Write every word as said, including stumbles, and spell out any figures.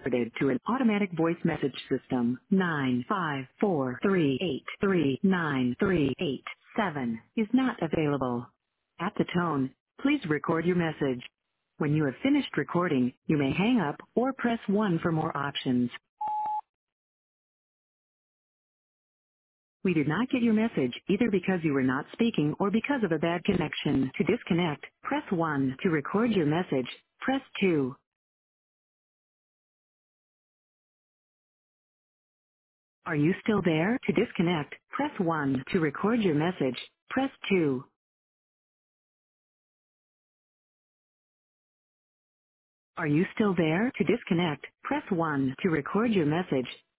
forwarded to an automatic voice message system. nine five four three eight three nine three eight seven is not available. At the tone, please record your message. When you have finished recording, you may hang up or press one for more options. We did not get your message either because you were not speaking or because of a bad connection. To disconnect, press one. To record your message, press two. Are you still there? To disconnect, press one. To record your message, press two. Are you still there? To disconnect, press one. To record your message,